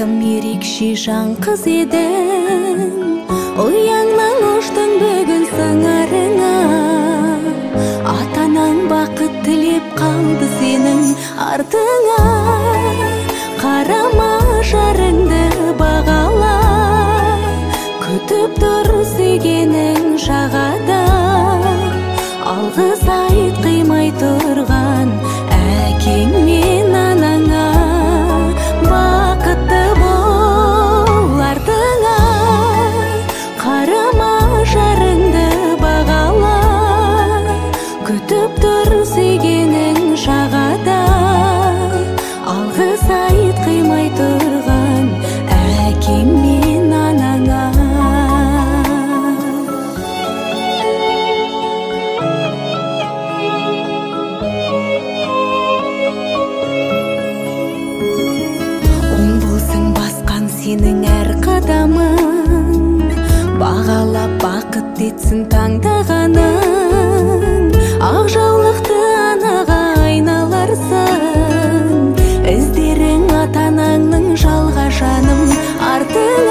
бәлкім ерекше жан қыз едің, ұяңнан ұштың бүгін сыңарыңа. Атанаң бақыт тілеп қалды сенің артыңа. Қарама жарыңды бағала, күтіп тұр сүйгенің жағада. Алғыс айт қимай тұрған әкең мен анаңа. Бақытты бол артыңа, қарама жарыңды бағала, күтіп тұр сүйгенің жағада. Алғыс айт қимай тұрған әкең мен анаңа. Сенің әр қадамың, бағалап бақыт етсін таңдағаның. Ақ жаулықты анаға айналарсың, іздерің ата-анаңның жалға жаным артыңа.